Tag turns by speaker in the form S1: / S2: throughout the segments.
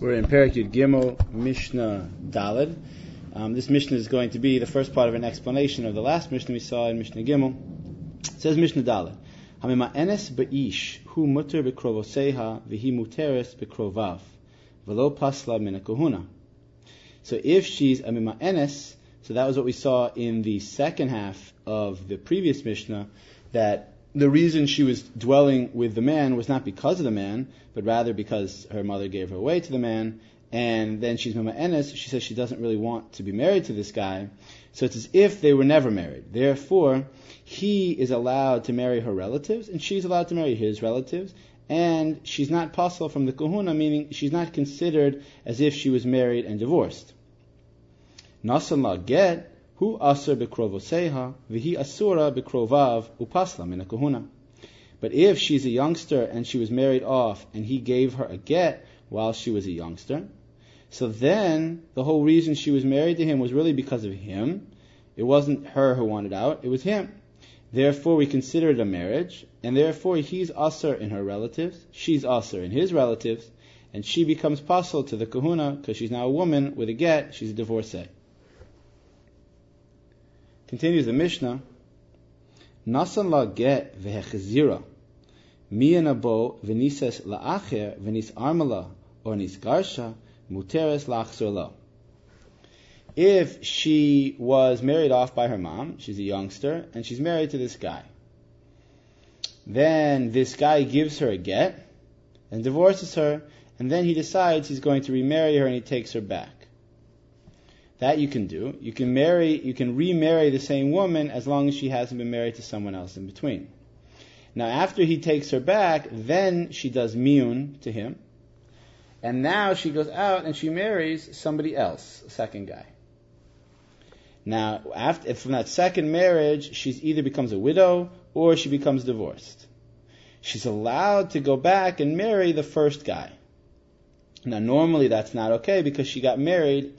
S1: We're in Perek Yud Gimel, Mishnah Daled. This Mishnah is going to be the first part of an explanation of the last Mishnah we saw in Mishnah Gimel. It says Mishnah Daled, Hamima'enes be'ish hu muter bekrovoseha v'hi muteres bekrovav v'lo pasla min kahuna. So if she's Hamima'enes, so that was what we saw in the second half of the previous Mishnah, that the reason she was dwelling with the man was not because of the man, but rather because her mother gave her away to the man, and then she's Mama'enes, she says she doesn't really want to be married to this guy, so it's as if they were never married. Therefore, he is allowed to marry her relatives, and she's allowed to marry his relatives, and she's not pasal from the kahuna, meaning she's not considered as if she was married and divorced. Nasan la get, hu asur bekrovoseha, v'hi asura bekrovav, upasla min kahuna. But if she's a youngster and she was married off and he gave her a get while she was a youngster, so then the whole reason she was married to him was really because of him. It wasn't her who wanted out, it was him. Therefore we consider it a marriage, and therefore he's asur in her relatives, she's asur in his relatives, and she becomes pasal to the kahuna because she's now a woman with a get, she's a divorcee. Continues the Mishnah, Nasan la get v'hechazira, miyanabo v'nises la'acher v'nis armala or nis garsha muteres la'achzor lo. If she was married off by her mom, she's a youngster, and she's married to this guy, then this guy gives her a get and divorces her, and then he decides he's going to remarry her and he takes her back. That you can do. You can remarry the same woman as long as she hasn't been married to someone else in between. Now, after he takes her back, then she does miyun to him, and now she goes out and she marries somebody else, a second guy. Now, from that second marriage, she either becomes a widow or she becomes divorced. She's allowed to go back and marry the first guy. Now, normally that's not okay because she got married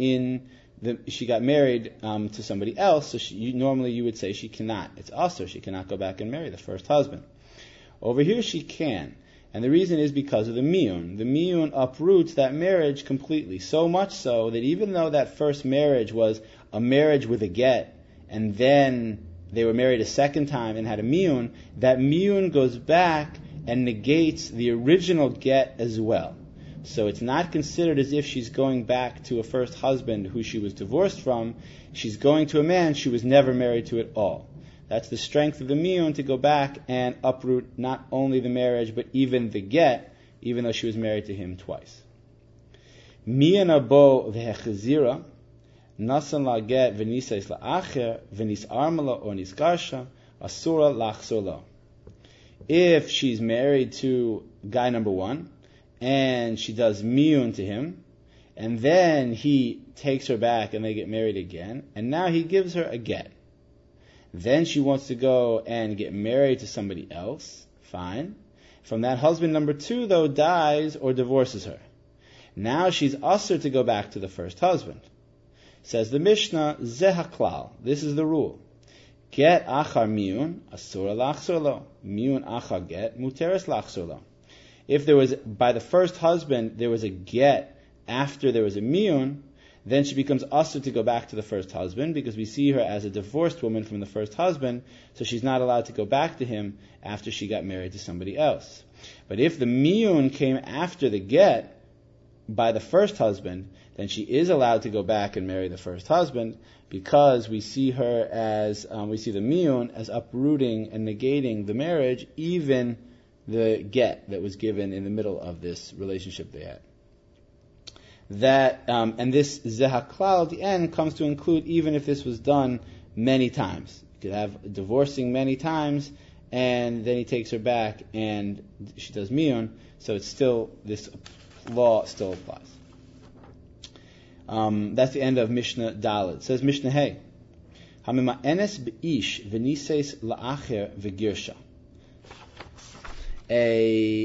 S1: to somebody else, so normally you would say she cannot. It's asur, she cannot go back and marry the first husband. Over here she can, and the reason is because of the miyun. The miyun uproots that marriage completely, so much so that even though that first marriage was a marriage with a get, and then they were married a second time and had a miyun, that miyun goes back and negates the original get as well. So it's not considered as if she's going back to a first husband who she was divorced from. She's going to a man she was never married to at all. That's the strength of the miyun, to go back and uproot not only the marriage but even the get, even though she was married to him twice. Miyan abo v'hechazira, nasan la get v'nisais la'acher v'nis armala or nis garsha, asura lachzor lo. If she's married to guy number one, and she does miyun to him, and then he takes her back and they get married again, and now he gives her a get. Then she wants to go and get married to somebody else, fine. From that husband number two, though, dies or divorces her. Now she's asur to go back to the first husband. Says the Mishnah, Zeh haklal, this is the rule. Get achar miyun, asura lachzor lo. Miyun achar get, muteres lachzor lo. If there was, by the first husband, there was a get after there was a miyun, then she becomes asur to go back to the first husband, because we see her as a divorced woman from the first husband, so she's not allowed to go back to him after she got married to somebody else. But if the miyun came after the get by the first husband, then she is allowed to go back and marry the first husband, because we see her as, we see the miyun as uprooting and negating the marriage, even the get that was given in the middle of this relationship they had. That and this zeh haklal at the end comes to include even if this was done many times. You could have divorcing many times, and then he takes her back and she does miyun, so it's still, this law still applies. That's the end of Mishnah Daled. It says Mishnah Hey, Hamima'enes be'ish v'nises la'acher v'girsha. A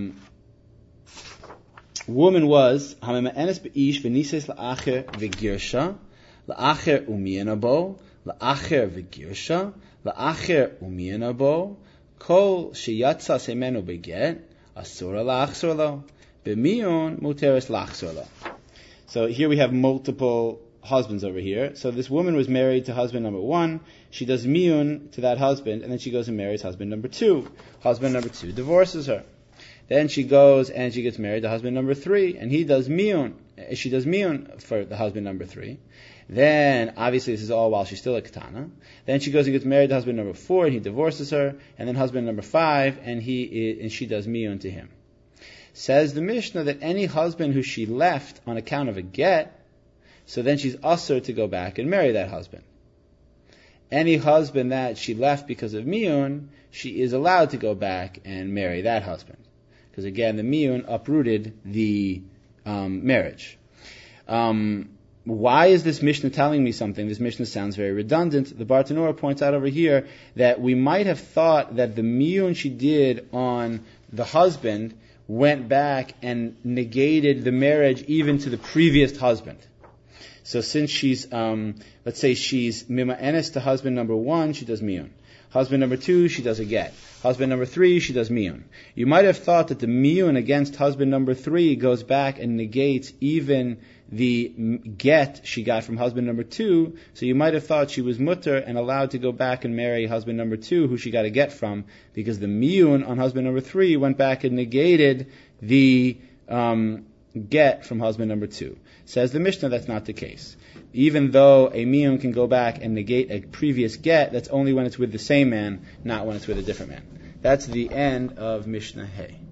S1: woman was hamima'enes be'ish v'nises la'acher v'girsha, la'acher umiyan abo, la'acher v'girsha, la'acher umiyan abo, kol sheyatza semenu beget, asura la'achzor lo, B'miyun muteres lachzor la. So here we have multiple husbands over here. So this woman was married to husband number 1. She does miyun to that husband, and then she goes and marries husband number 2. Husband number 2 divorces her. Then she goes and she gets married to husband number 3, and he does miyun. She does miyun for the husband number 3. Then, obviously, this is all while she's still a katana. Then she goes and gets married to husband number 4, and he divorces her. And then husband number 5, and she does miyun to him. Says the Mishnah that any husband who she left on account of a get, so then she's usher to go back and marry that husband. Any husband that she left because of miyun, she is allowed to go back and marry that husband. Because again, the miyun uprooted the marriage. Why is this Mishnah telling me something? This Mishnah sounds very redundant. The Bartanura points out over here that we might have thought that the miyun she did on the husband went back and negated the marriage even to the previous husband. So since she's, let's say she's mima'enes to husband number 1, she does miyun. Husband number 2, she does a get. Husband number 3, she does miyun. You might have thought that the miyun against husband number 3 goes back and negates even the get she got from husband number 2. So you might have thought she was mutter and allowed to go back and marry husband number 2, who she got a get from, because the miyun on husband number 3 went back and negated the get from husband number 2. Says the Mishnah, that's not the case. Even though a miyun can go back and negate a previous get, that's only when it's with the same man, not when it's with a different man. That's the end of Mishnah Hay.